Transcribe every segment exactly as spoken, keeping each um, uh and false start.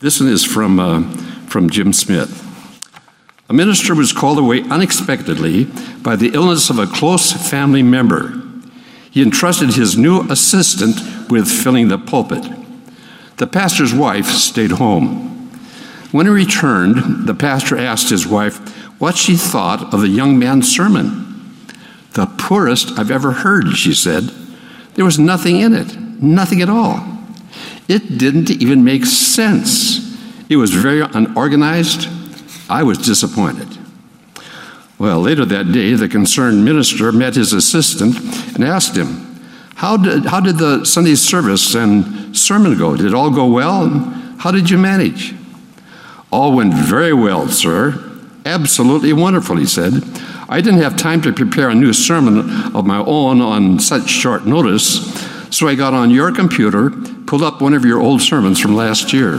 This one is from, uh, from Jim Smith. A minister was called away unexpectedly by the illness of a close family member. He entrusted his new assistant with filling the pulpit. The pastor's wife stayed home. When he returned, the pastor asked his wife what she thought of the young man's sermon. "The poorest I've ever heard," she said. "There was nothing in it, nothing at all. It didn't even make sense. It was very unorganized. I was disappointed." Well, later that day, the concerned minister met his assistant and asked him, How did, how did the Sunday service and sermon go? Did it all go well? How did you manage? "All went very well, sir. Absolutely wonderful," he said. "I didn't have time to prepare a new sermon of my own on such short notice, so I got on your computer, pulled up one of your old sermons from last year."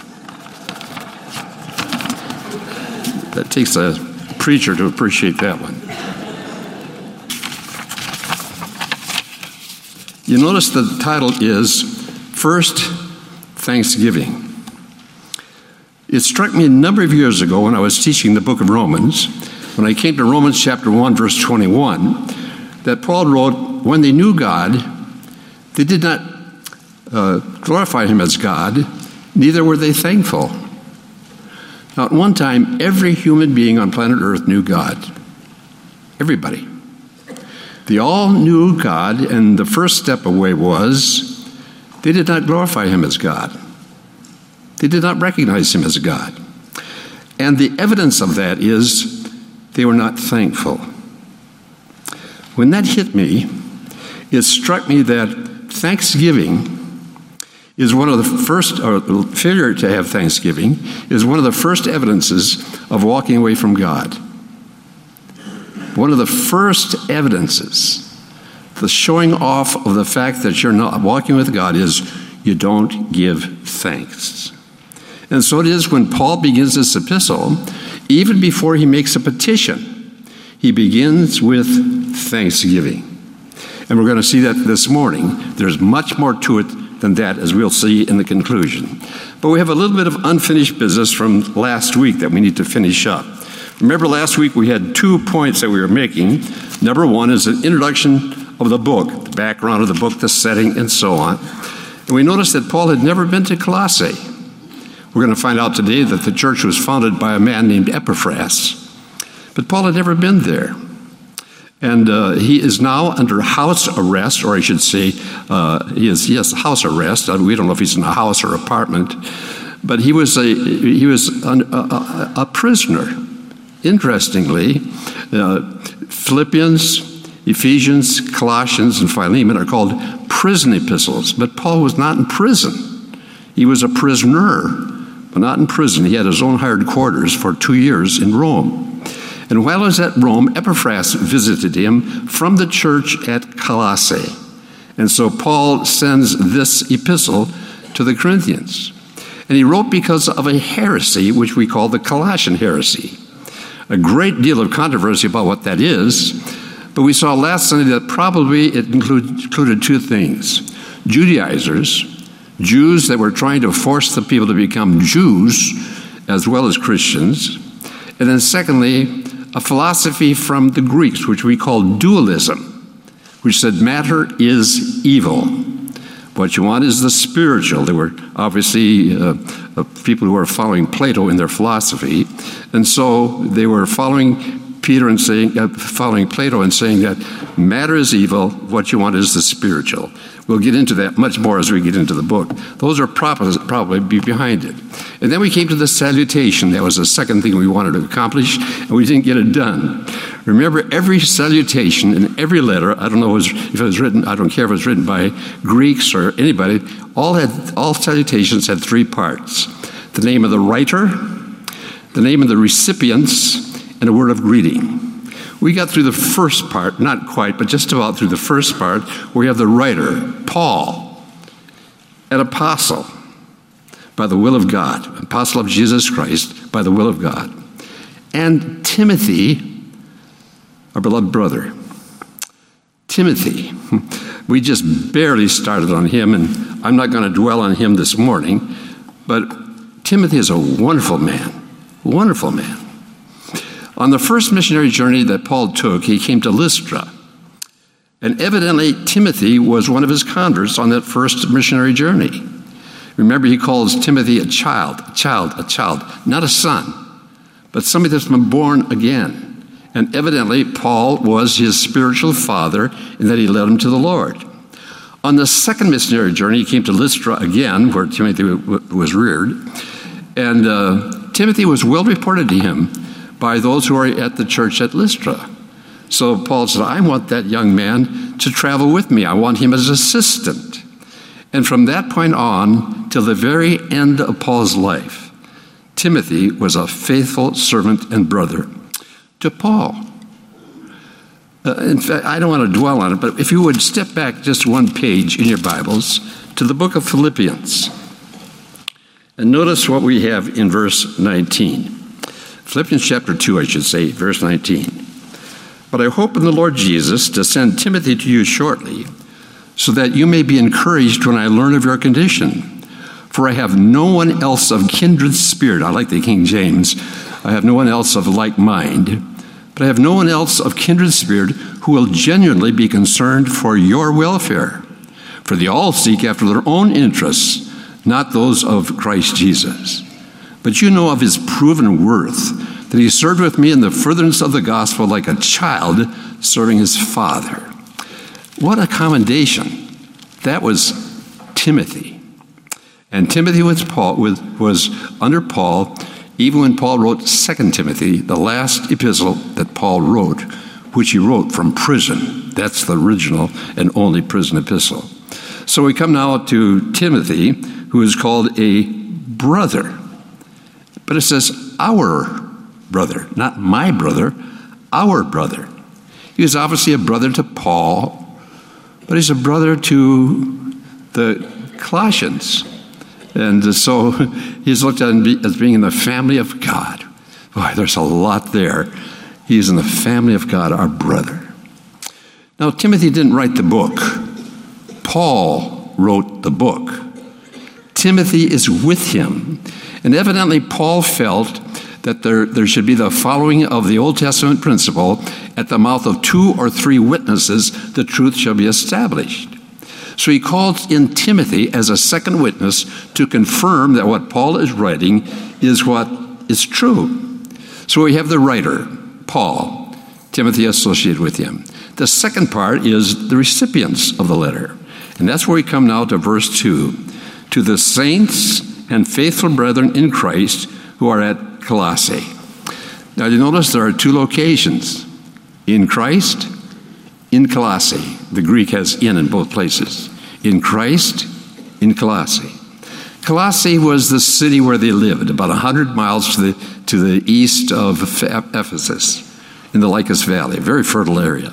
That takes a preacher to appreciate that one. You notice the title is First Thanksgiving. It struck me a number of years ago when I was teaching the book of Romans, when I came to Romans chapter one, verse twenty-one, that Paul wrote, "When they knew God, they did not uh, glorify him as God, neither were they thankful." Now, at one time, every human being on planet Earth knew God. Everybody. They all knew God, and the first step away was they did not glorify him as God. They did not recognize him as God. And the evidence of that is they were not thankful. When that hit me, it struck me that thanksgiving is one of the first, or failure to have thanksgiving is one of the first evidences of walking away from God. One of the first evidences, the showing off of the fact that you're not walking with God, is you don't give thanks. And so it is when Paul begins this epistle, even before he makes a petition, he begins with thanksgiving. And we're going to see that this morning. There's much more to it than that, as we'll see in the conclusion. But we have a little bit of unfinished business from last week that we need to finish up. Remember, last week we had two points that we were making. Number one is an introduction of the book, the background of the book, the setting, and so on. And we noticed that Paul had never been to Colossae. We're going to find out today that the church was founded by a man named Epaphras. But Paul had never been there. And uh, he is now under house arrest, or I should say, uh, he is yes, house arrest. We don't know if he's in a house or apartment, but he was a he was an, a, a prisoner. Interestingly, uh, Philippians, Ephesians, Colossians, and Philemon are called prison epistles. But Paul was not in prison. He was a prisoner, but not in prison. He had his own hired quarters for two years in Rome. And while he was at Rome, Epaphras visited him from the church at Colossae. And so Paul sends this epistle to the Corinthians. And he wrote because of a heresy, which we call the Colossian heresy. A great deal of controversy about what that is. But we saw last Sunday that probably it include, included two things. Judaizers, Jews that were trying to force the people to become Jews as well as Christians. And then secondly, a philosophy from the Greeks, which we call dualism, which said matter is evil. What you want is the spiritual. They were obviously uh, uh, people who were following Plato in their philosophy. And so they were following Peter and saying, uh, following Plato and saying that matter is evil, what you want is the spiritual. We'll get into that much more as we get into the book. Those are probably, probably be behind it. And then we came to the salutation. That was the second thing we wanted to accomplish, and we didn't get it done. Remember, every salutation in every letter, I don't know if it was written, I don't care if it was written by Greeks or anybody, all had all salutations had three parts. The name of the writer, the name of the recipients, and a word of greeting. We got through the first part, not quite, but just about through the first part, where we have the writer, Paul, an apostle by the will of God, apostle of Jesus Christ by the will of God, and Timothy, our beloved brother. Timothy, we just barely started on him, and I'm not going to dwell on him this morning, but Timothy is a wonderful man, wonderful man. On the first missionary journey that Paul took, he came to Lystra. And evidently, Timothy was one of his converts on that first missionary journey. Remember, he calls Timothy a child, a child, a child, not a son, but somebody that's been born again. And evidently, Paul was his spiritual father in that he led him to the Lord. On the second missionary journey, he came to Lystra again, where Timothy was reared. And uh, Timothy was well reported to him by those who are at the church at Lystra. So Paul said, I want that young man to travel with me. I want him as assistant. And from that point on, till the very end of Paul's life, Timothy was a faithful servant and brother to Paul. Uh, in fact, I don't want to dwell on it, but if you would step back just one page in your Bibles to the book of Philippians, and notice what we have in verse nineteen. Philippians chapter two, I should say, verse nineteen. But I hope in the Lord Jesus to send Timothy to you shortly, so that you may be encouraged when I learn of your condition. For I have no one else of kindred spirit. I like the King James. I have no one else of like mind. But I have no one else of kindred spirit who will genuinely be concerned for your welfare. For they all seek after their own interests, not those of Christ Jesus. But you know of his proven worth, that he served with me in the furtherance of the gospel like a child serving his father. What a commendation. That was Timothy. And Timothy was, Paul, was under Paul, even when Paul wrote Second Timothy, the last epistle that Paul wrote, which he wrote from prison. That's the original and only prison epistle. So we come now to Timothy, who is called a brother. But it says our brother, not my brother, our brother. He was obviously a brother to Paul, but he's a brother to the Colossians. And so he's looked at as being in the family of God. Boy, there's a lot there. He's in the family of God, our brother. Now, Timothy didn't write the book. Paul wrote the book. Timothy is with him. And evidently, Paul felt that there, there should be the following of the Old Testament principle: at the mouth of two or three witnesses, the truth shall be established. So he called in Timothy as a second witness to confirm that what Paul is writing is what is true. So we have the writer, Paul, Timothy associated with him. The second part is the recipients of the letter. And that's where we come now to verse two. To the saints and faithful brethren in Christ who are at Colossae. Now you notice there are two locations. In Christ, in Colossae. The Greek has in in both places. In Christ, in Colossae. Colossae was the city where they lived, about one hundred miles to the, to the east of Ephesus, in the Lycus Valley, a very fertile area.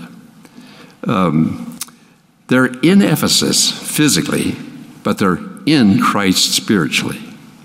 Um, they're in Ephesus physically, but they're in Christ spiritually.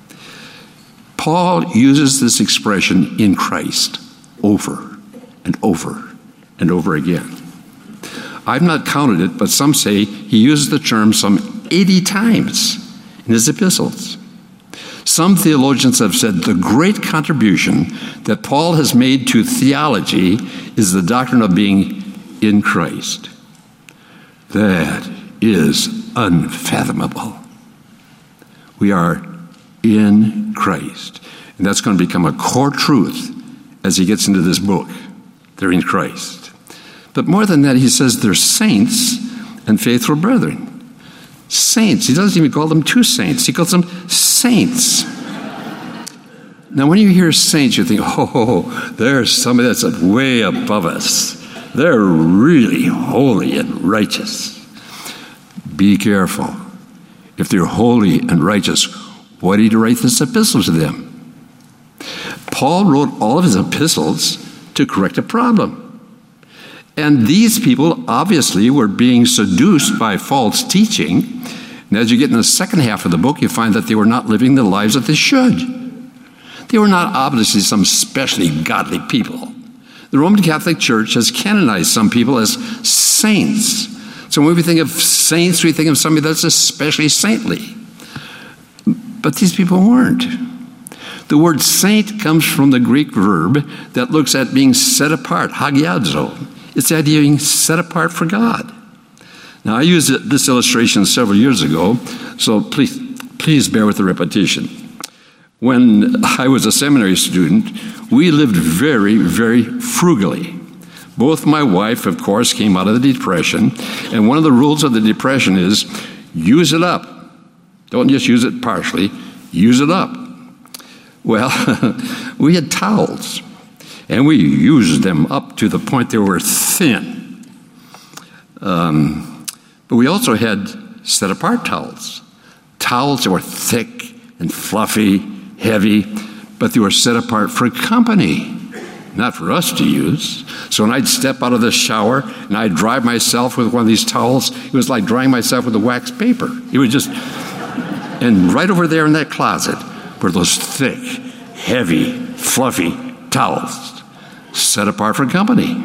Paul uses this expression, in Christ, over and over and over again. I've not counted it, but some say he uses the term some eighty times in his epistles. Some theologians have said the great contribution that Paul has made to theology is the doctrine of being in Christ. That is unfathomable. We are in Christ. And that's going to become a core truth as he gets into this book. They're in Christ. But more than that, he says they're saints and faithful brethren. Saints. He doesn't even call them two saints. He calls them saints. Now, when you hear saints, you think, oh, there's somebody that's way above us. They're really holy and righteous. Be careful. If they're holy and righteous, why did he write this epistle to them? Paul wrote all of his epistles to correct a problem. And these people obviously were being seduced by false teaching. And as you get in the second half of the book, you find that they were not living the lives that they should. They were not obviously some specially godly people. The Roman Catholic Church has canonized some people as saints. So when we think of saints, we think of somebody that's especially saintly. But these people weren't. The word saint comes from the Greek verb that looks at being set apart, hagiadzo. It's the idea of being set apart for God. Now, I used this illustration several years ago, so please, please bear with the repetition. When I was a seminary student, we lived very, very frugally. Both my wife, of course, came out of the Depression, and one of the rules of the Depression is use it up. Don't just use it partially, use it up. Well, we had towels, and we used them up to the point they were thin. Um, but we also had set-apart towels. Towels that were thick and fluffy, heavy, but they were set apart for company, not for us to use. So when I'd step out of the shower and I'd dry myself with one of these towels, it was like drying myself with a wax paper. It was just, and right over there in that closet were those thick, heavy, fluffy towels set apart for company.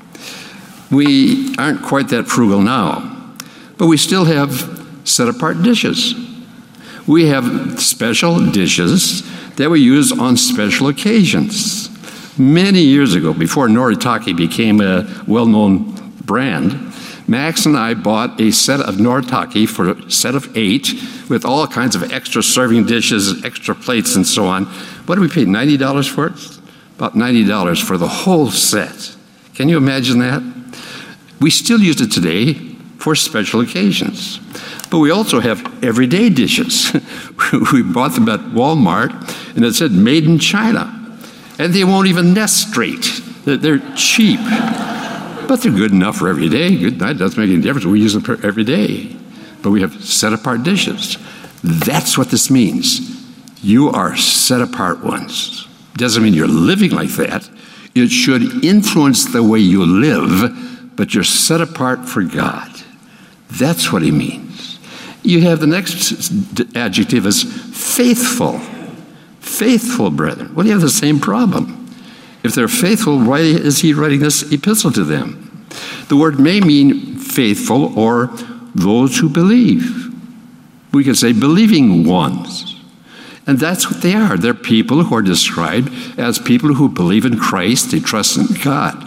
We aren't quite that frugal now, but we still have set apart dishes. We have special dishes that we use on special occasions. Many years ago, before Noritake became a well-known brand, Max and I bought a set of Noritake for a set of eight with all kinds of extra serving dishes, extra plates, and so on. What did we pay, ninety dollars for it? About ninety dollars for the whole set. Can you imagine that? We still use it today for special occasions. But we also have everyday dishes. We bought them at Walmart, and it said made in China. And they won't even nest straight. They're cheap. But they're good enough for every day. Good, that doesn't make any difference. We use them for every day. But we have set-apart dishes. That's what this means. You are set-apart ones. Doesn't mean you're living like that. It should influence the way you live, but you're set apart for God. That's what he means. You have the next adjective is faithful. Faithful, brethren. Well, you have the same problem. If they're faithful, why is he writing this epistle to them? The word may mean faithful or those who believe. We could say believing ones. And that's what they are. They're people who are described as people who believe in Christ, they trust in God.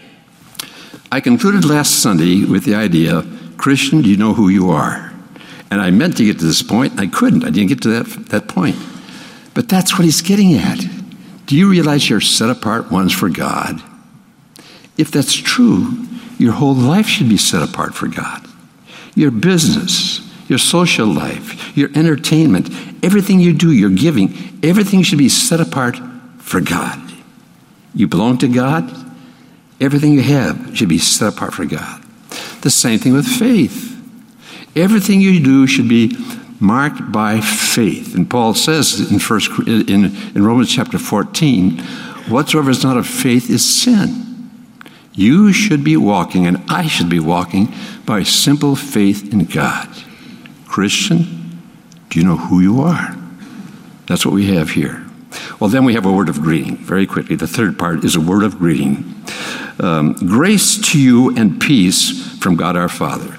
I concluded last Sunday with the idea, Christian, do you know who you are? And I meant to get to this point, and I couldn't. I didn't get to that, that point. But that's what he's getting at. Do you realize you're set apart ones for God? If that's true, your whole life should be set apart for God. Your business, your social life, your entertainment, everything you do, your giving, everything should be set apart for God. You belong to God. Everything you have should be set apart for God. The same thing with faith. Everything you do should be marked by faith. And Paul says in first in, in Romans chapter fourteen, whatsoever is not of faith is sin. You should be walking, and I should be walking, by simple faith in God. Christian, do you know who you are? That's what we have here. Well, then we have a word of greeting. Very quickly, the third part is a word of greeting. Um, grace to you and peace from God our Father.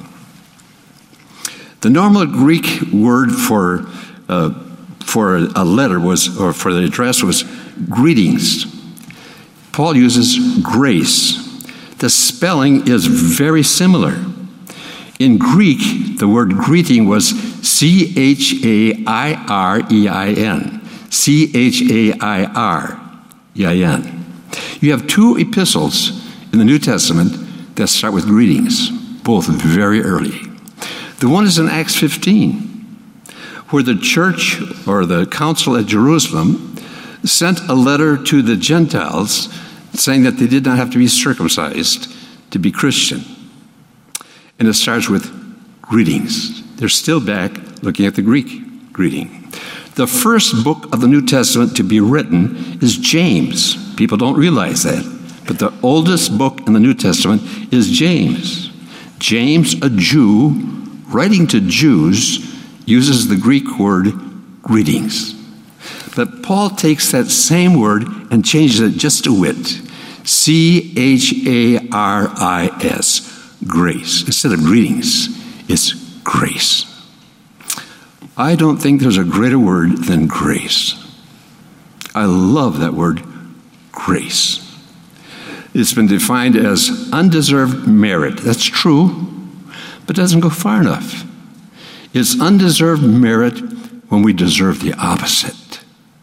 The normal Greek word for uh, for a letter was, or for the address was greetings. Paul uses grace. The spelling is very similar. In Greek, the word greeting was C H A I R E I N. C H A I R E I N. You have two epistles in the New Testament that start with greetings, both very early. The one is in Acts fifteen, where the church or the council at Jerusalem sent a letter to the Gentiles saying that they did not have to be circumcised to be Christian. And it starts with greetings. They're still back looking at the Greek greeting. The first book of the New Testament to be written is James. People don't realize that. But the oldest book in the New Testament is James. James, a Jew, writing to Jews, uses the Greek word greetings. But Paul takes that same word and changes it just a whit. C H A R I S. Grace. Instead of greetings, it's grace. I don't think there's a greater word than grace. I love that word, grace. It's been defined as undeserved merit. That's true, but it doesn't go far enough. It's undeserved merit when we deserve the opposite.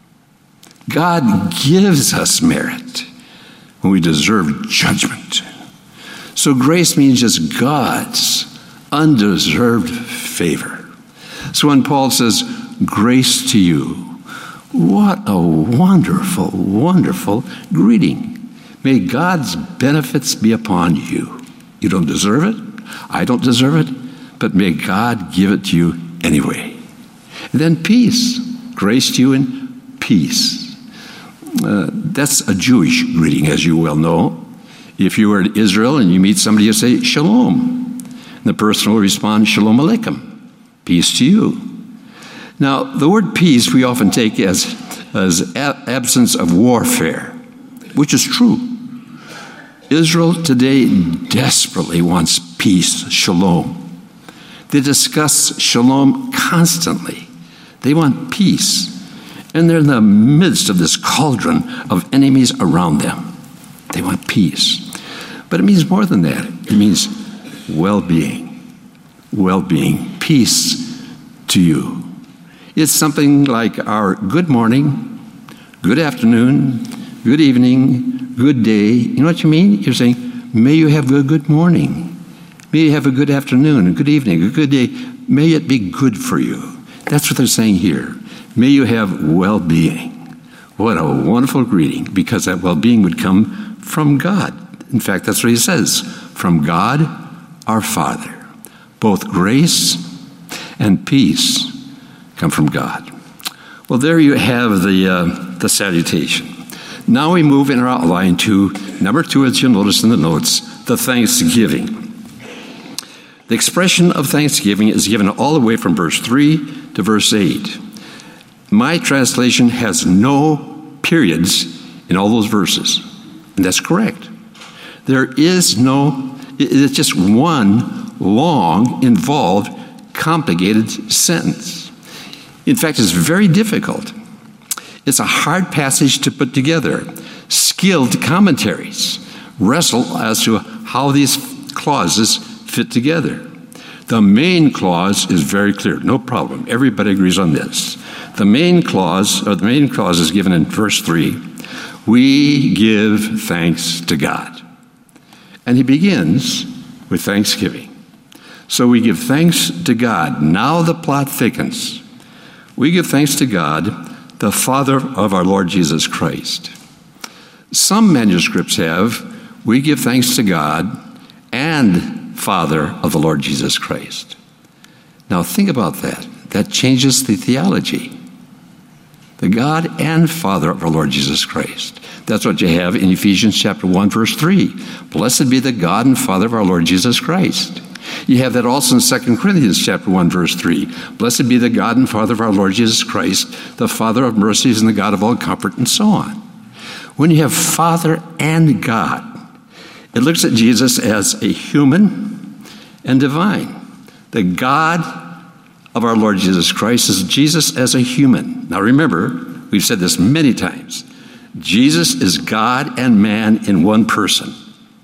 God gives us merit when we deserve judgment. So grace means just God's undeserved favor. So when Paul says, grace to you, what a wonderful, wonderful greeting. May God's benefits be upon you. You don't deserve it. I don't deserve it. But may God give it to you anyway. And then peace. Grace to you and peace. Uh, that's a Jewish greeting, as you well know. If you were in Israel and you meet somebody, you say, shalom. And the person will respond, shalom aleichem. Peace to you. Now, the word peace we often take as, as a- absence of warfare, which is true. Israel today desperately wants peace, shalom. They discuss shalom constantly. They want peace. And they're in the midst of this cauldron of enemies around them. They want peace. But it means more than that. It means well-being. Well-being. Peace to you. It's something like our good morning, good afternoon, good evening, good day. You know what you mean? You're saying, may you have a good morning. May you have a good afternoon, a good evening, a good day. May it be good for you. That's what they're saying here. May you have well-being. What a wonderful greeting, because that well-being would come from God. In fact, that's what he says. From God, our Father. Both grace and peace come from God. Well, there you have the, uh, the salutation. Now we move in our outline to number two, as you'll notice in the notes, the thanksgiving. The expression of thanksgiving is given all the way from verse three to verse eight. My translation has no periods in all those verses, and that's correct. There is no, it's just one long, involved, complicated sentence. In fact, it's very difficult. It's a hard passage to put together. Skilled commentaries wrestle as to how these clauses fit together. The main clause is very clear, no problem. Everybody agrees on this. The main clause, or the main clause is given in verse three. We give thanks to God. And he begins with thanksgiving. So we give thanks to God. Now the plot thickens. We give thanks to God, the Father of our Lord Jesus Christ. Some manuscripts have, we give thanks to God and Father of the Lord Jesus Christ. Now think about that. That changes the theology. The God and Father of our Lord Jesus Christ. That's what you have in Ephesians chapter one, verse three. Blessed be the God and Father of our Lord Jesus Christ. You have that also in Second Corinthians chapter one, verse three. Blessed be the God and Father of our Lord Jesus Christ, the Father of mercies and the God of all comfort, and so on. When you have Father and God, it looks at Jesus as a human and divine. The God of our Lord Jesus Christ is Jesus as a human. Now remember, we've said this many times. Jesus is God and man in one person.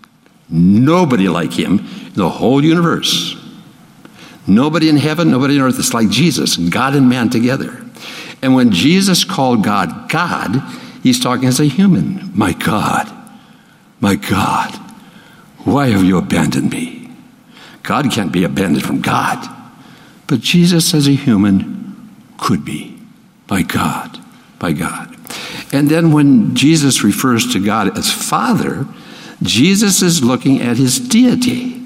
Nobody like him in the whole universe. Nobody in heaven, nobody on earth is like Jesus, God and man together. And when Jesus called God God, he's talking as a human. My God, my God, why have you abandoned me? God can't be abandoned from God. But Jesus as a human could be. By God, by God. And then when Jesus refers to God as Father, Jesus is looking at his deity.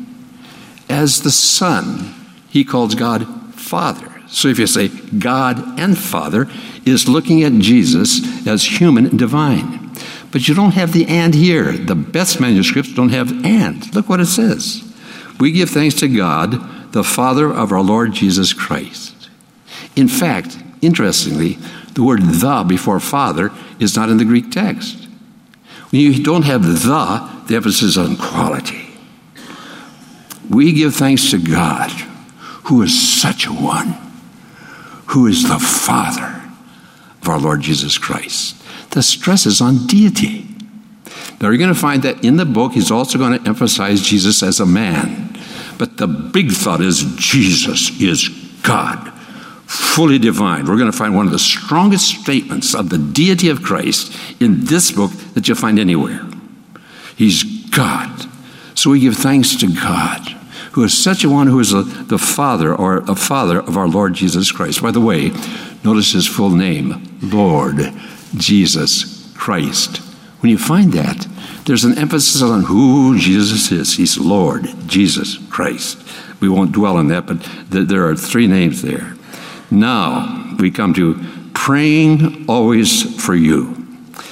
As the Son, he calls God Father. So if you say God and Father, is looking at Jesus as human and divine. But you don't have the and here. The best manuscripts don't have and. Look what it says. We give thanks to God, the Father of our Lord Jesus Christ. In fact, interestingly, the word the before Father is not in the Greek text. When you don't have the, the emphasis is on quality. We give thanks to God, who is such a one, who is the Father of our Lord Jesus Christ. The stress is on deity. Now you're going to find that in the book, he's also going to emphasize Jesus as a man. But the big thought is Jesus is God, fully divine. We're going to find one of the strongest statements of the deity of Christ in this book that you'll find anywhere. He's God. So we give thanks to God, who is such a one who is a, the Father or a Father of our Lord Jesus Christ. By the way, notice his full name, Lord Jesus Christ. When you find that, there's an emphasis on who Jesus is. He's Lord Jesus Christ. We won't dwell on that, but th- there are three names there. Now we come to praying always for you.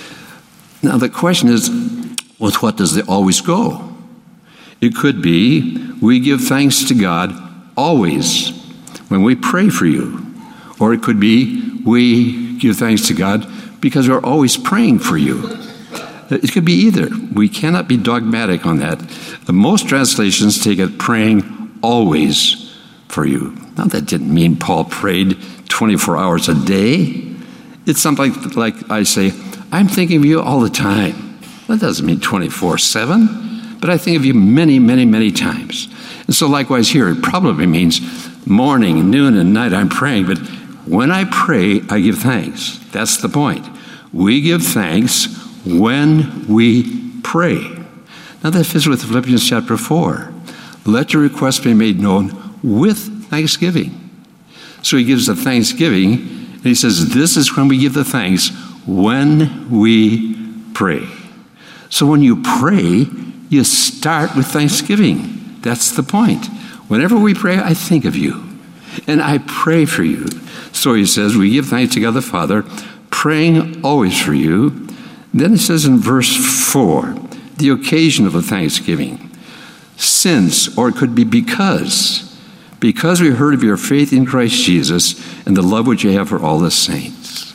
Now the question is, with what does it always go? It could be we give thanks to God always when we pray for you. Or it could be we give thanks to God because we're always praying for you. It could be either. We cannot be dogmatic on that. Most translations take it praying always for you. Now that didn't mean Paul prayed twenty-four hours a day. It's something like, like I say, I'm thinking of you all the time. That doesn't mean twenty-four seven, but I think of you many, many, many times. And so likewise here, it probably means morning, noon, and night I'm praying, but when I pray, I give thanks. That's the point. We give thanks when we pray. Now that fits with Philippians chapter four. Let your requests be made known with thanksgiving. So he gives the thanksgiving, and he says, this is when we give the thanks, when we pray. So when you pray, you start with thanksgiving. That's the point. Whenever we pray, I think of you, and I pray for you. So he says, we give thanks to God the Father, praying always for you. Then it says in verse four, the occasion of the thanksgiving. Since, or it could be because, because we heard of your faith in Christ Jesus and the love which you have for all the saints.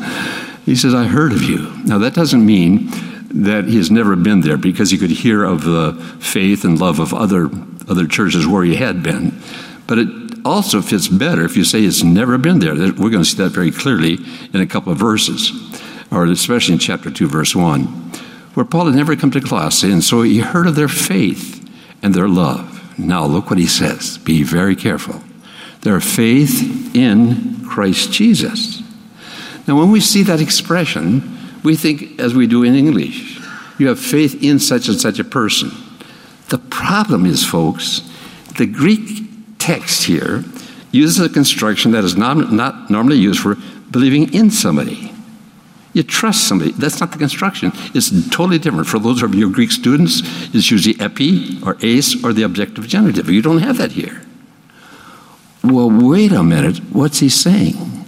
He says, I heard of you. Now that doesn't mean that he has never been there, because he could hear of the faith and love of other, other churches where he had been. But it also fits better if you say it's never been there. We're going to see that very clearly in a couple of verses, or especially in chapter two, verse one, where Paul had never come to Colossae, and so he heard of their faith and their love. Now look what he says. Be very careful. Their faith in Christ Jesus. Now when we see that expression, we think as we do in English. You have faith in such and such a person. The problem is, folks, the Greek text here uses a construction that is not, not normally used for believing in somebody. You trust somebody. That's not the construction. It's totally different. For those of you Greek students, it's usually epi or eis or the objective genitive. You don't have that here. Well, wait a minute. What's he saying?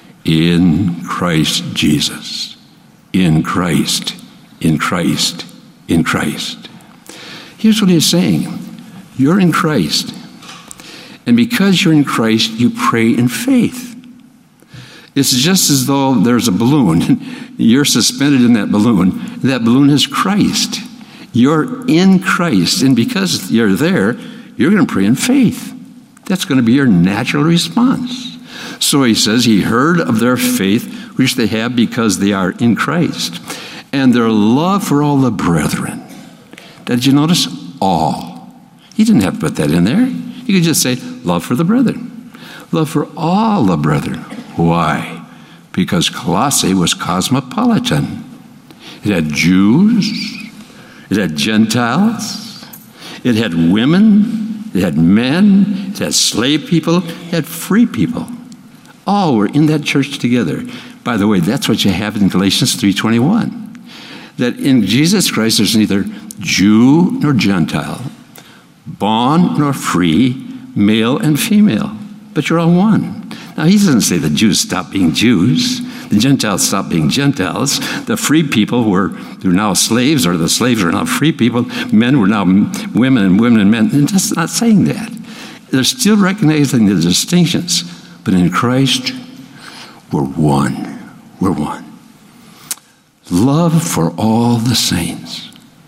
In Christ Jesus. In Christ. In Christ. In Christ. Here's what he's saying. You're in Christ. And because you're in Christ, you pray in faith. It's just as though there's a balloon. You're suspended in that balloon. That balloon is Christ. You're in Christ. And because you're there, you're going to pray in faith. That's going to be your natural response. So he says he heard of their faith, which they have because they are in Christ, and their love for all the brethren. Did you notice? All. He didn't have to put that in there. He could just say love for the brethren. Love for all the brethren. Why? Because Colossae was cosmopolitan. It had Jews. It had Gentiles. It had women. It had men. It had slave people. It had free people. All were in that church together. By the way, that's what you have in Galatians three twenty-one. That in Jesus Christ there's neither Jew nor Gentile, bond nor free, male and female, but you're all one. Now, he doesn't say the Jews stopped being Jews. The Gentiles stopped being Gentiles. The free people were they're now slaves, or the slaves are now free people. Men were now women, and women and men. And just not saying that. They're still recognizing the distinctions. But in Christ, we're one. We're one. Love for all the saints.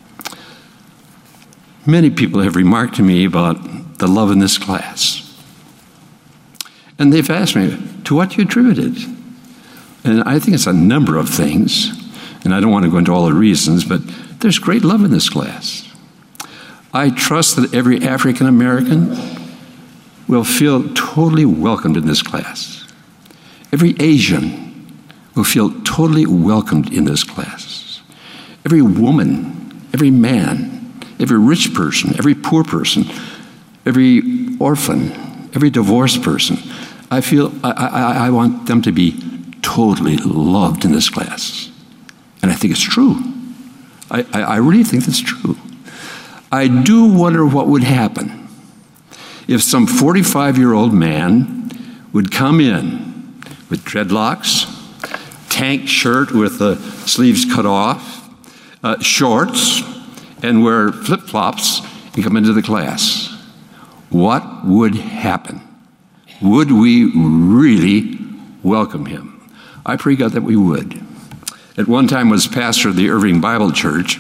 Many people have remarked to me about the love in this class. And they've asked me, to what do you attribute it? And I think it's a number of things, and I don't want to go into all the reasons, but there's great love in this class. I trust that every African American will feel totally welcomed in this class. Every Asian will feel totally welcomed in this class. Every woman, every man, every rich person, every poor person, every orphan, every divorced person, I feel I, I, I want them to be totally loved in this class. And I think it's true. I, I, I really think that's true. I do wonder what would happen if some forty-five-year-old man would come in with dreadlocks, tank shirt with the sleeves cut off, uh, shorts, and wear flip-flops and come into the class. What would happen? Would we really welcome him? I pray God that we would. At one time I was pastor of the Irving Bible Church,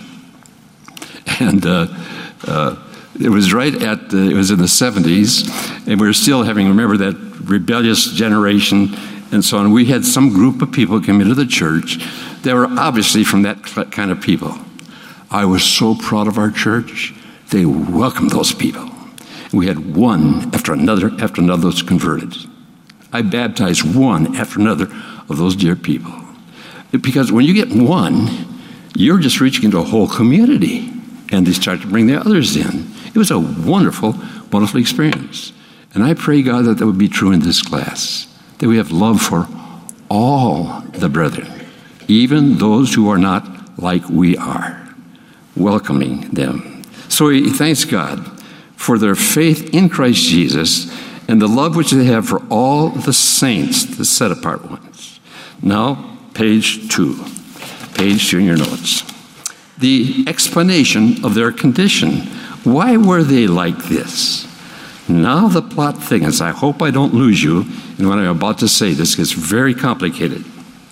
and uh, uh, it was right at, the, it was in the seventies, and we were still having, remember that rebellious generation and so on. We had some group of people come into the church that were obviously from that kind of people. I was so proud of our church. They welcomed those people. We had one after another after another was converted. I baptized one after another of those dear people. Because when you get one, you're just reaching into a whole community, and they start to bring the others in. It was a wonderful, wonderful experience. And I pray, God, that that would be true in this class, that we have love for all the brethren, even those who are not like we are, welcoming them. So he thanks God for their faith in Christ Jesus and the love which they have for all the saints, the set-apart ones. Now, page two. Page two in your notes. The explanation of their condition. Why were they like this? Now the plot thickens. I hope I don't lose you in what I'm about to say. This gets very complicated.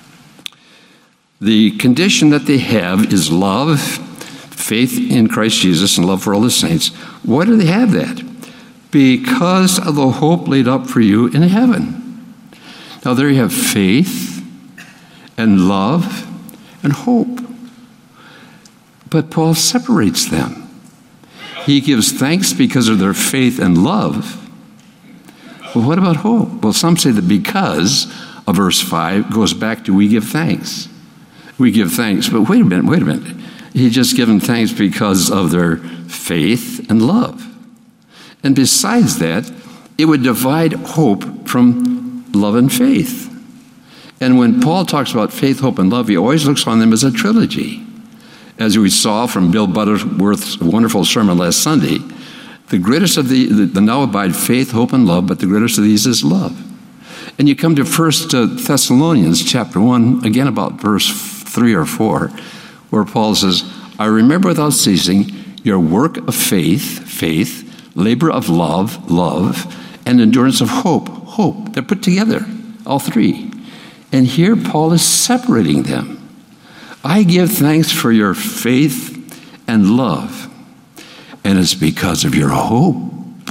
The condition that they have is love, faith in Christ Jesus, and love for all the saints. Why do they have that? Because of the hope laid up for you in heaven. Now there you have faith and love and hope. But Paul separates them. He gives thanks because of their faith and love. Well, what about hope? Well, some say that because of verse five goes back to we give thanks. We give thanks. But wait a minute, wait a minute. He just given thanks because of their faith and love. And besides that, it would divide hope from love and faith. And when Paul talks about faith, hope, and love, he always looks on them as a trilogy. As we saw from Bill Butterworth's wonderful sermon last Sunday, the greatest of the, the, the now abide faith, hope, and love, but the greatest of these is love. And you come to First Thessalonians chapter one, again about verse three or four, where Paul says, I remember without ceasing your work of faith, faith, labor of love, love, and endurance of hope, hope. They're put together, all three. And here Paul is separating them. I give thanks for your faith and love, and it's because of your hope.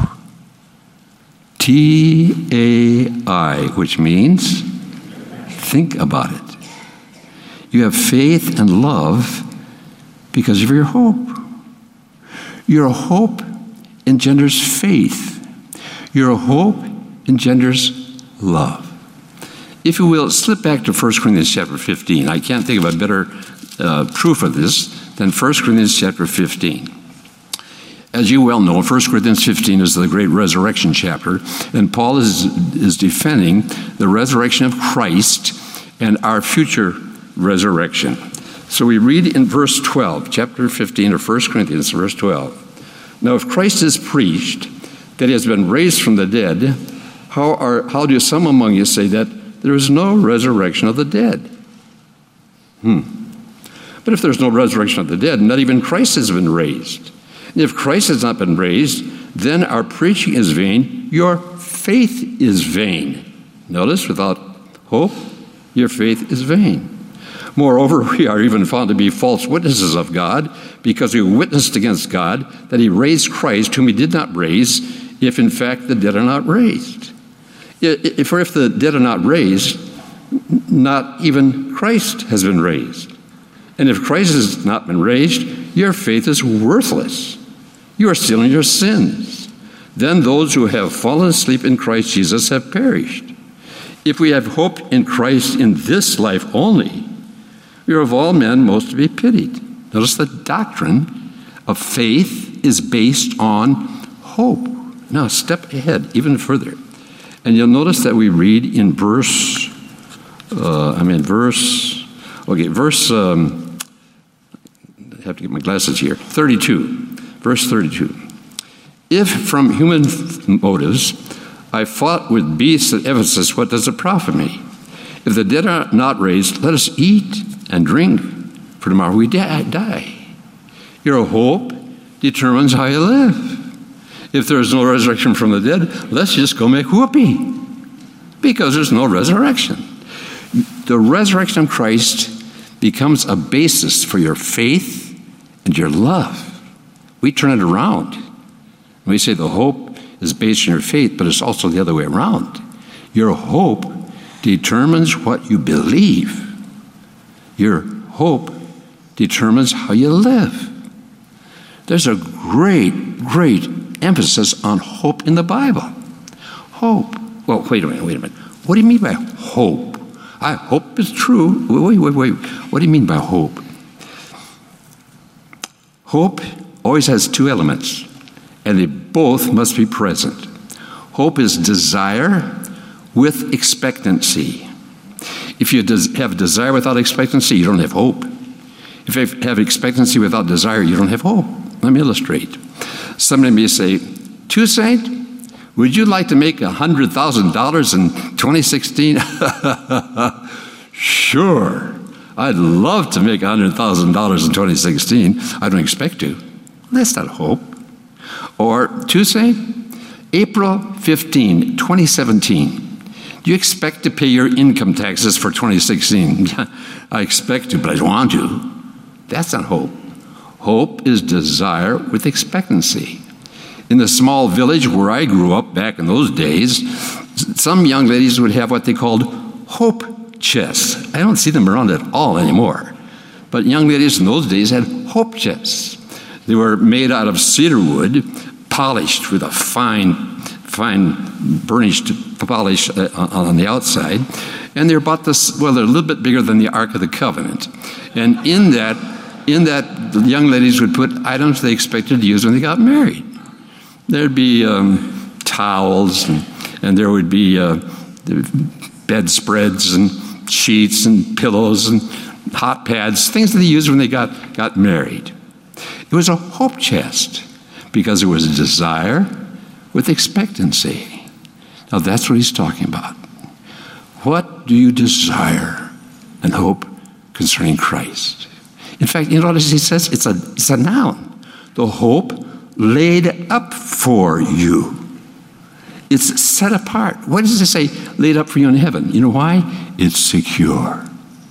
T A I, which means think about it. You have faith and love because of your hope. Your hope engenders faith. Your hope engenders love. If you will, slip back to First Corinthians chapter fifteen. I can't think of a better uh, proof of this than First Corinthians chapter fifteen. As you well know, First Corinthians fifteen is the great resurrection chapter, and Paul is, is defending the resurrection of Christ and our future resurrection. So we read in verse twelve, chapter fifteen of First Corinthians, verse twelve. Now if Christ is preached that he has been raised from the dead, how, are, how do some among you say that there is no resurrection of the dead? Hmm. But if there's no resurrection of the dead, not even Christ has been raised. And if Christ has not been raised, then our preaching is vain, your faith is vain. Notice, without hope, your faith is vain. Moreover, we are even found to be false witnesses of God, because we witnessed against God that he raised Christ, whom he did not raise, if in fact the dead are not raised. If, if the dead are not raised, not even Christ has been raised. And if Christ has not been raised, your faith is worthless. You are still in your sins. Then those who have fallen asleep in Christ Jesus have perished. If we have hope in Christ in this life only, we are of all men most to be pitied. Notice the doctrine of faith is based on hope. Now, step ahead even further. And you'll notice that we read in verse, uh, I mean, verse, okay, verse, um, I have to get my glasses here, thirty-two, verse thirty-two. If from human motives I fought with beasts at Ephesus, what does it profit me? If the dead are not raised, let us eat and drink, for tomorrow we die. Your hope determines how you live. If there is no resurrection from the dead, let's just go make whoopee, because there's no resurrection. The resurrection of Christ becomes a basis for your faith and your love. We turn it around. We say the hope is based on your faith, but it's also the other way around. Your hope determines what you believe. Your hope determines how you live. There's a great, great emphasis on hope in the Bible. Hope. Well, wait a minute, wait a minute. What do you mean by hope? I hope it's true. Wait, wait, wait. What do you mean by hope? Hope always has two elements, and they both must be present. Hope is desire with expectancy. If you have desire without expectancy, you don't have hope. If you have expectancy without desire, you don't have hope. Let me illustrate. Somebody may say, Toussaint, would you like to make one hundred thousand dollars in twenty sixteen? Sure. I'd love to make one hundred thousand dollars in twenty sixteen. I don't expect to. That's not hope. Or, Toussaint, April fifteenth, twenty seventeen. Do you expect to pay your income taxes for twenty sixteen? I expect to, but I don't want to. That's not hope. Hope is desire with expectancy. In the small village where I grew up back in those days, some young ladies would have what they called hope chests. I don't see them around at all anymore. But young ladies in those days had hope chests. They were made out of cedar wood, polished with a fine, fine burnished polish on the outside. And they're about this, well, they're a little bit bigger than the Ark of the Covenant. And in that, in that, the young ladies would put items they expected to use when they got married. There'd be um, towels, and, and there would be uh, bedspreads and sheets and pillows and hot pads, things that they used when they got, got married. It was a hope chest because it was a desire with expectancy. Now that's what he's talking about. What do you desire and hope concerning Christ? In fact, you know what he says? It's a, it's a noun. The hope laid up for you. It's set apart. What does it say? Laid up for you in heaven. You know why? It's secure.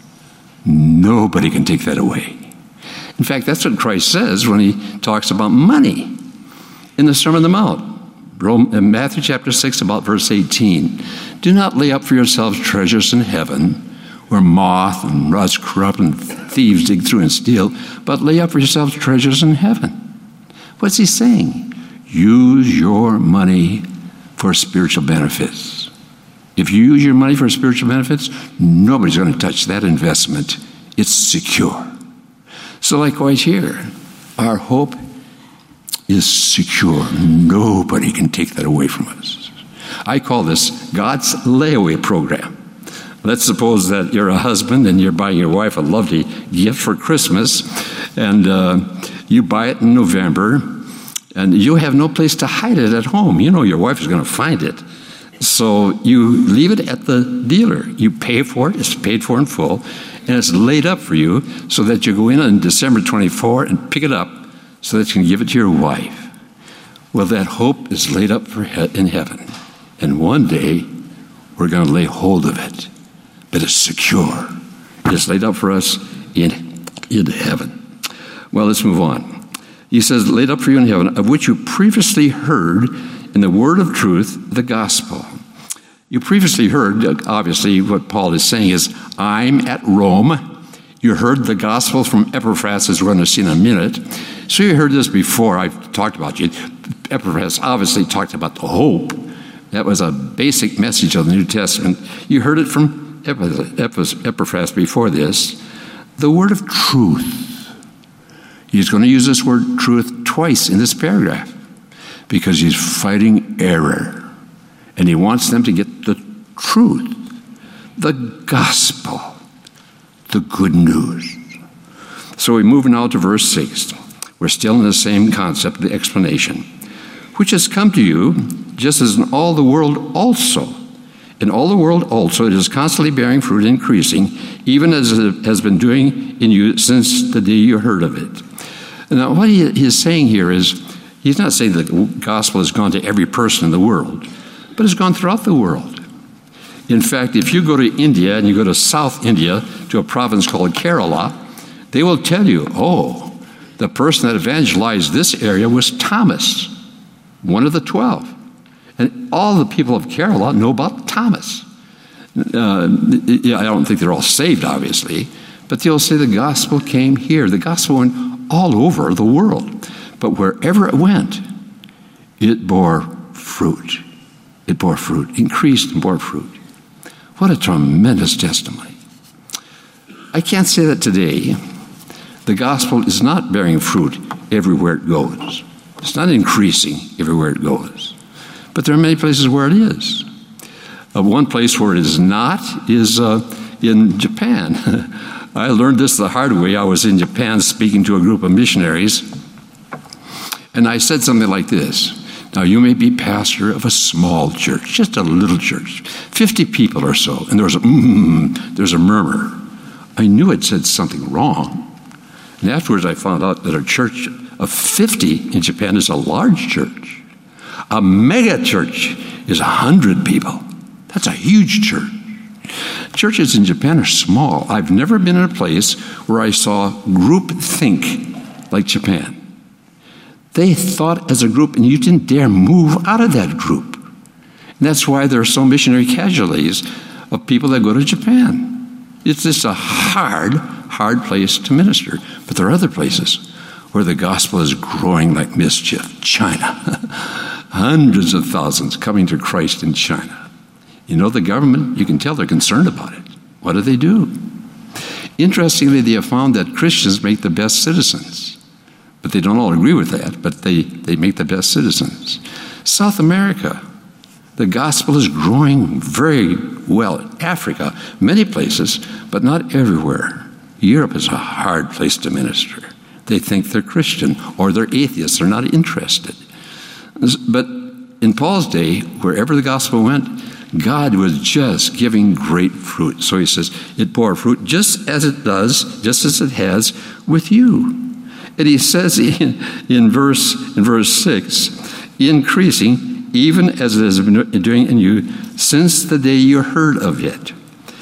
Nobody can take that away. In fact, that's what Christ says when he talks about money in the Sermon on the Mount. In Matthew chapter six, about verse eighteen. Do not lay up for yourselves treasures in heaven, where moth and rust corrupt and thieves dig through and steal, but lay up for yourselves treasures in heaven. What's he saying? Use your money for spiritual benefits. If you use your money for spiritual benefits, nobody's going to touch that investment. It's secure. So likewise here, our hope is secure. Nobody can take that away from us. I call this God's layaway program. Let's suppose that you're a husband and you're buying your wife a lovely gift for Christmas, and uh, you buy it in November, and you have no place to hide it at home. You know your wife is going to find it. So you leave it at the dealer. You pay for it. It's paid for in full, and it's laid up for you so that you go in on December twenty-fourth and pick it up so that you can give it to your wife. Well, that hope is laid up for he- in heaven, and one day we're going to lay hold of it. But it's secure. It's laid up for us in, in heaven. Well, let's move on. He says, laid up for you in heaven, of which you previously heard in the word of truth, the gospel. You previously heard, obviously, what Paul is saying is, I'm at Rome. You heard the gospel from Epaphras, as we're going to see in a minute. So you heard this before. I've talked about it. Epaphras obviously talked about the hope. That was a basic message of the New Testament. You heard it from Epaphras before this. The word of truth. He's going to use this word truth twice in this paragraph because he's fighting error. And he wants them to get the truth, the gospel, the good news. So we move now to verse six. We're still in the same concept, the explanation, which has come to you just as in all the world also. In all the world also it is constantly bearing fruit, increasing, even as it has been doing in you since the day you heard of it. Now what he is saying here is, he's not saying that the gospel has gone to every person in the world, but it's gone throughout the world. In fact, if you go to India and you go to South India, to a province called Kerala, they will tell you, oh, the person that evangelized this area was Thomas, one of the twelve. And all the people of Kerala know about Thomas. Uh, yeah, I don't think they're all saved, obviously, but they'll say the gospel came here. The gospel went all over the world. But wherever it went, it bore fruit. It bore fruit, increased and bore fruit. What a tremendous testimony. I can't say that today the gospel is not bearing fruit everywhere it goes. It's not increasing everywhere it goes. But there are many places where it is. Uh, one place where it is not is uh, in Japan. I learned this the hard way. I was in Japan speaking to a group of missionaries, and I said something like this. Now, you may be pastor of a small church, just a little church, fifty people or so, and there was a mm, there's a murmur. I knew it said something wrong. And afterwards I found out that a church of fifty in Japan is a large church. A mega church is one hundred people. That's a huge church. Churches in Japan are small. I've never been in a place where I saw group think like Japan. They thought as a group, and you didn't dare move out of that group. And that's why there are so missionary casualties of people that go to Japan. It's just a hard, hard place to minister. But there are other places where the gospel is growing like mischief. China. Hundreds of thousands coming to Christ in China. You know, the government, you can tell they're concerned about it. What do they do? Interestingly, they have found that Christians make the best citizens. But they don't all agree with that, but they, they make the best citizens. South America, the gospel is growing very well. Africa, many places, but not everywhere. Europe is a hard place to minister. They think they're Christian, or they're atheists, they're not interested. But in Paul's day, wherever the gospel went, God was just giving great fruit. So he says, it bore fruit just as it does, just as it has with you. And he says in, in, verse, in verse six, increasing, even as it has been doing in you since the day you heard of it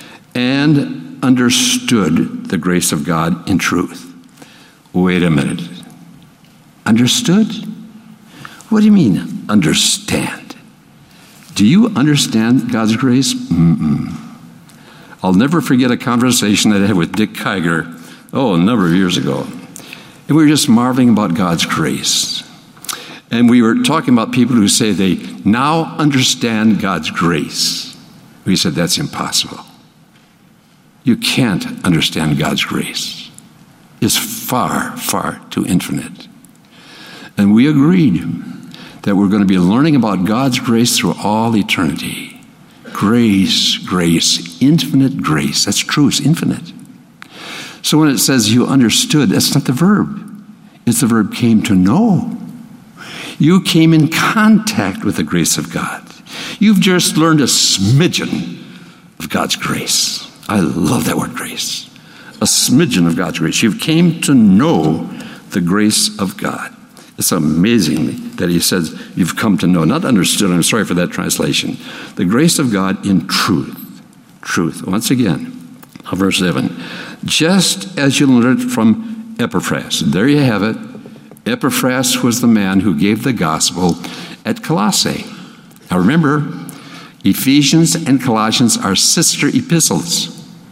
and understood the grace of God in truth. Wait a minute. Understood? What do you mean, understand? Do you understand God's grace? Mm-mm. I'll never forget a conversation that I had with Dick Kiger, oh, a number of years ago. And we were just marveling about God's grace. And we were talking about people who say they now understand God's grace. We said, that's impossible. You can't understand God's grace. It's far, far too infinite. And we agreed that we're going to be learning about God's grace through all eternity. Grace, grace, infinite grace. That's true, it's infinite. So when it says you understood, that's not the verb. It's the verb came to know. You came in contact with the grace of God. You've just learned a smidgen of God's grace. I love that word, grace. A smidgen of God's grace. You came to know the grace of God. It's amazing that he says you've come to know, not understood. I'm sorry for that translation. The grace of God in truth. Truth. Once again, verse seven. Just as you learned it from Epaphras. There you have it. Epaphras was the man who gave the gospel at Colossae. Now remember, Ephesians and Colossians are sister epistles.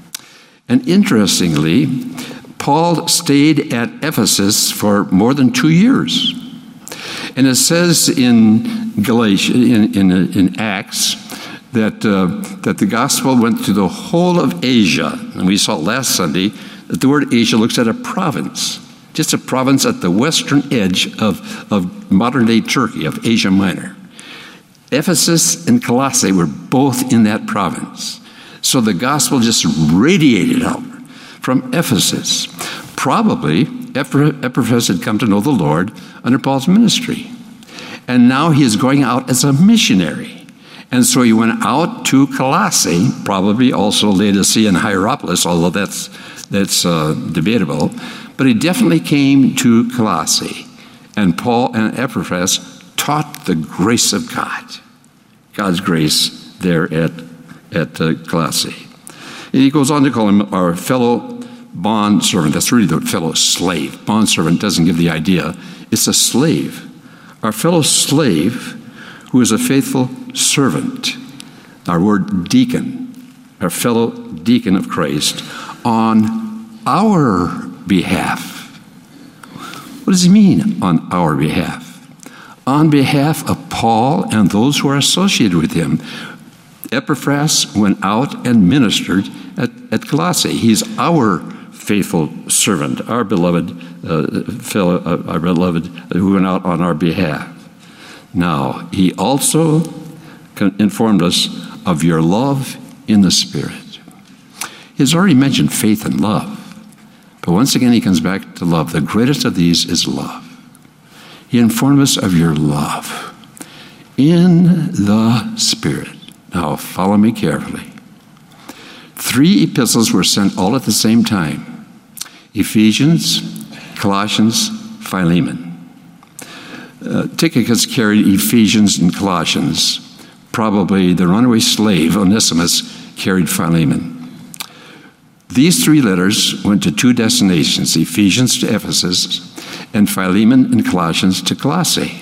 And interestingly, Paul stayed at Ephesus for more than two years. And it says in Galatia, in, in, in Acts, that, uh, that the gospel went to the whole of Asia. And we saw last Sunday that the word Asia looks at a province, just a province at the western edge of, of modern-day Turkey, of Asia Minor. Ephesus and Colossae were both in that province. So the gospel just radiated out from Ephesus. Probably Epaphras had come to know the Lord under Paul's ministry. And now he is going out as a missionary. And so he went out to Colossae, probably also Laodicea and Hierapolis, although that's, that's uh, debatable. But he definitely came to Colossae. And Paul and Epaphras taught the grace of God, God's grace there at, at uh, Colossae. And he goes on to call him our fellow bond servant. That's really the fellow slave. Bond servant doesn't give the idea. It's a slave. Our fellow slave who is a faithful servant. Our word deacon, our fellow deacon of Christ on our behalf. What does he mean, on our behalf? On behalf of Paul and those who are associated with him. Epaphras went out and ministered at, at Colossae. He's our faithful servant, our beloved uh, fellow, uh, our beloved who went out on our behalf. Now, he also informed us of your love in the Spirit. He's already mentioned faith and love. But once again, he comes back to love. The greatest of these is love. He informed us of your love in the Spirit. Now, follow me carefully. Three epistles were sent all at the same time. Ephesians, Colossians, Philemon. Uh, Tychicus carried Ephesians and Colossians. Probably the runaway slave, Onesimus, carried Philemon. These three letters went to two destinations, Ephesians to Ephesus and Philemon and Colossians to Colossae.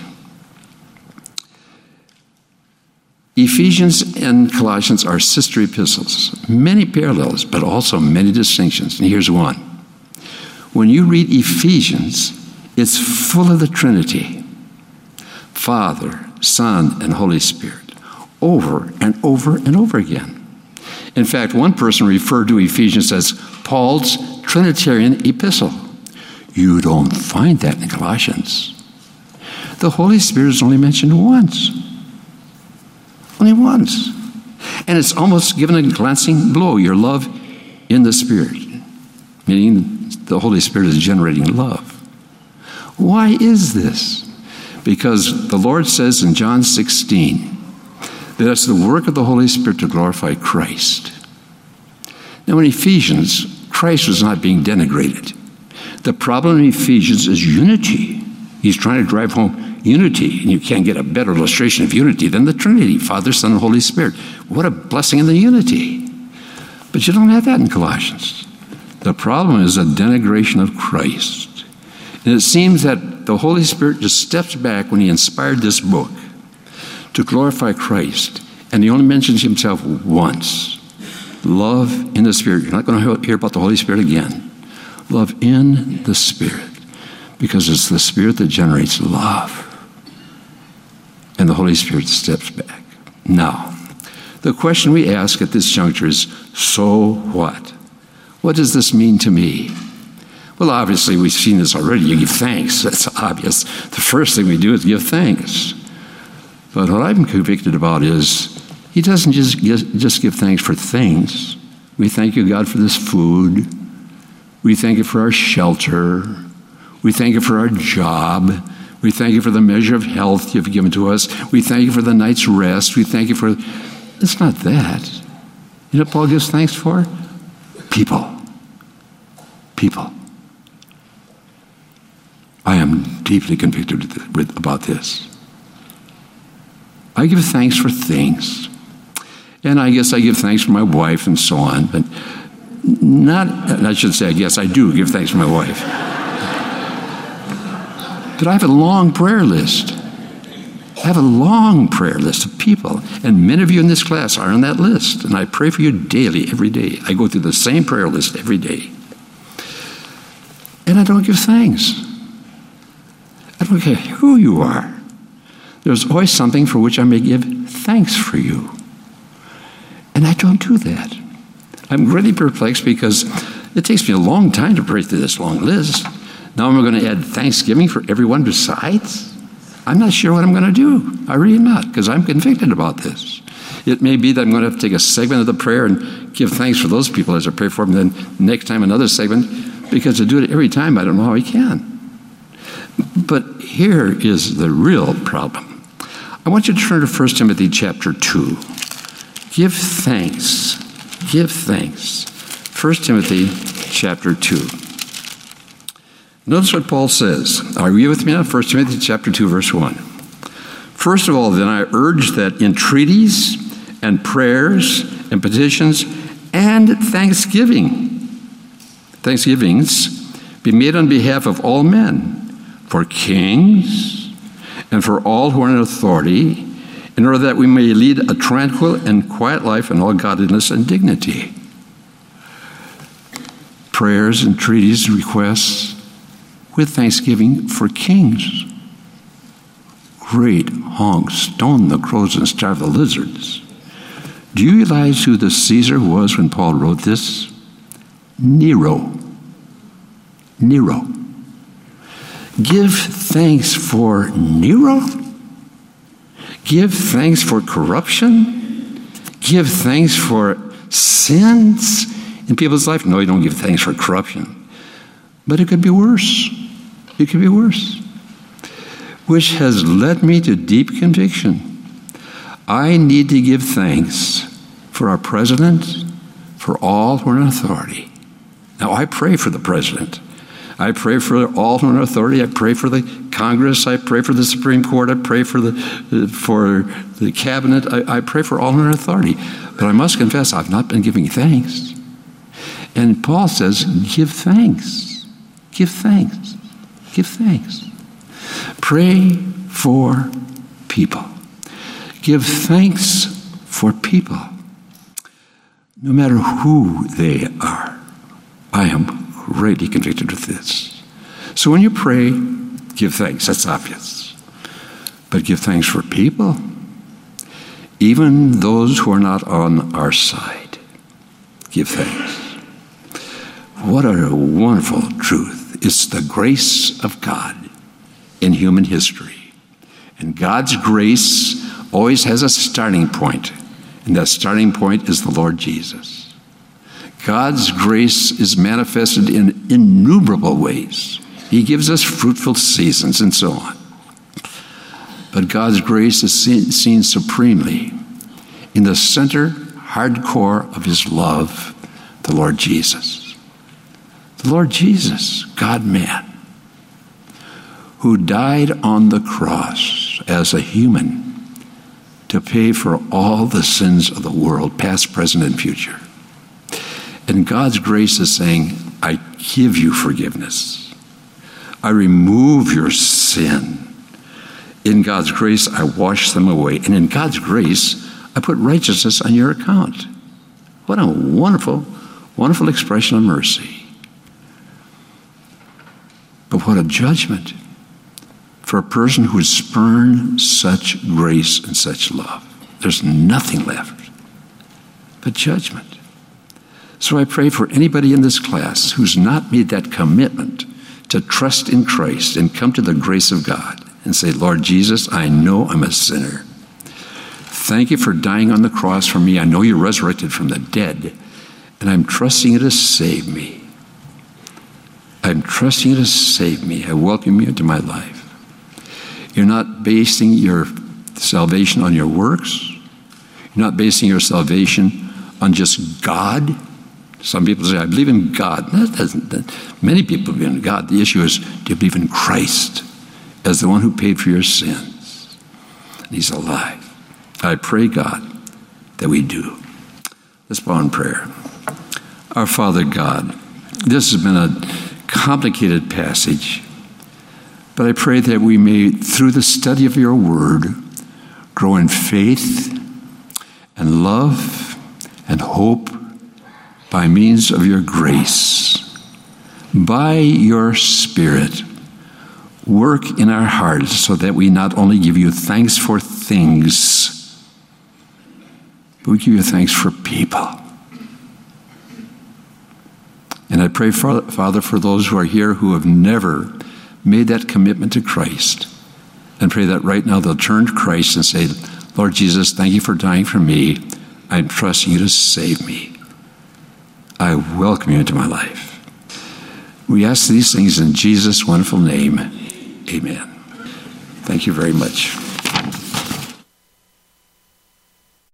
Ephesians and Colossians are sister epistles. Many parallels, but also many distinctions. And here's one. When you read Ephesians, it's full of the Trinity. Father, Son, and Holy Spirit. Over and over and over again. In fact, one person referred to Ephesians as Paul's Trinitarian epistle. You don't find that in Colossians. The Holy Spirit is only mentioned once. Only once. And it's almost given a glancing blow, your love in the Spirit. Meaning the Holy Spirit is generating love. Why is this? Because the Lord says in John sixteen, that it's the work of the Holy Spirit to glorify Christ. Now in Ephesians, Christ was not being denigrated. The problem in Ephesians is unity. He's trying to drive home unity, and you can't get a better illustration of unity than the Trinity, Father, Son, and Holy Spirit. What a blessing in the unity. But you don't have that in Colossians. The problem is a denigration of Christ. And it seems that the Holy Spirit just steps back when he inspired this book to glorify Christ. And he only mentions himself once. Love in the Spirit. You're not going to hear about the Holy Spirit again. Love in the Spirit. Because it's the Spirit that generates love. And the Holy Spirit steps back. Now, the question we ask at this juncture is, so what? What does this mean to me? Well, obviously, we've seen this already. You give thanks. That's obvious. The first thing we do is give thanks. But what I'm convicted about is he doesn't just, just give thanks for things. We thank you, God, for this food. We thank you for our shelter. We thank you for our job. We thank you for the measure of health you've given to us. We thank you for the night's rest. We thank you for... It's not that. You know what Paul gives thanks for? People. People. I am deeply convicted with, about this. I give thanks for things. And I guess I give thanks for my wife and so on. But not, I should say, I guess I do give thanks for my wife. But I have a long prayer list. I have a long prayer list of people, and many of you in this class are on that list, and I pray for you daily, every day. I go through the same prayer list every day. And I don't give thanks. I don't care who you are. There's always something for which I may give thanks for you. And I don't do that. I'm really perplexed because it takes me a long time to pray through this long list. Now I'm going to add thanksgiving for everyone besides? I'm not sure what I'm going to do. I really am not, because I'm convicted about this. It may be that I'm going to have to take a segment of the prayer and give thanks for those people as I pray for them, then next time another segment, because to do it every time, I don't know how I can. But here is the real problem. I want you to turn to First Timothy chapter two. Give thanks. Give thanks. First Timothy chapter two. Notice what Paul says. Are you with me now? First Timothy chapter two, verse one. First of all, then, I urge that entreaties and prayers and petitions and thanksgiving, thanksgivings be made on behalf of all men, for kings and for all who are in authority, in order that we may lead a tranquil and quiet life in all godliness and dignity. Prayers, entreaties, requests, with thanksgiving for kings. Great honks, stone the crows and starve the lizards. Do you realize who the Caesar was when Paul wrote this? Nero. Nero. Give thanks for Nero? Give thanks for corruption? Give thanks for sins in people's life? No, you don't give thanks for corruption. But it could be worse. It could be worse. Which has led me to deep conviction. I need to give thanks for our president, for all who are in authority. Now, I pray for the president. I pray for all who are in authority. I pray for the Congress. I pray for the Supreme Court. I pray for the for the cabinet. I, I pray for all who are in authority. But I must confess, I've not been giving thanks. And Paul says, give thanks. Give thanks. Give thanks. Pray for people. Give thanks for people. No matter who they are. I am greatly convicted with this. So when you pray, give thanks. That's obvious. But give thanks for people. Even those who are not on our side. Give thanks. What a wonderful truth. It's the grace of God in human history. And God's grace always has a starting point. And that starting point is the Lord Jesus. God's grace is manifested in innumerable ways. He gives us fruitful seasons and so on. But God's grace is seen, seen supremely in the center, hardcore of his love, the Lord Jesus. The Lord Jesus, God-man, who died on the cross as a human to pay for all the sins of the world, past, present, and future. And God's grace is saying, I give you forgiveness. I remove your sin. In God's grace, I wash them away. And in God's grace, I put righteousness on your account. What a wonderful, wonderful expression of mercy. But what a judgment for a person who has spurned such grace and such love. There's nothing left but judgment. So I pray for anybody in this class who's not made that commitment to trust in Christ and come to the grace of God and say, Lord Jesus, I know I'm a sinner. Thank you for dying on the cross for me. I know you resurrected from the dead, and I'm trusting you to save me. I'm trusting you to save me. I welcome you into my life. You're not basing your salvation on your works. You're not basing your salvation on just God. Some people say, I believe in God. That doesn't, that, many people believe in God. The issue is, do you believe in Christ as the one who paid for your sins? And he's alive. I pray, God, that we do. Let's bow in prayer. Our Father God, this has been a complicated passage, but I pray that we may, through the study of your word, grow in faith and love and hope by means of your grace. By your Spirit, work in our hearts so that we not only give you thanks for things, but we give you thanks for people. And I pray, Father, for those who are here who have never made that commitment to Christ, and pray that right now they'll turn to Christ and say, Lord Jesus, thank you for dying for me. I'm trusting you to save me. I welcome you into my life. We ask these things in Jesus' wonderful name. Amen. Thank you very much.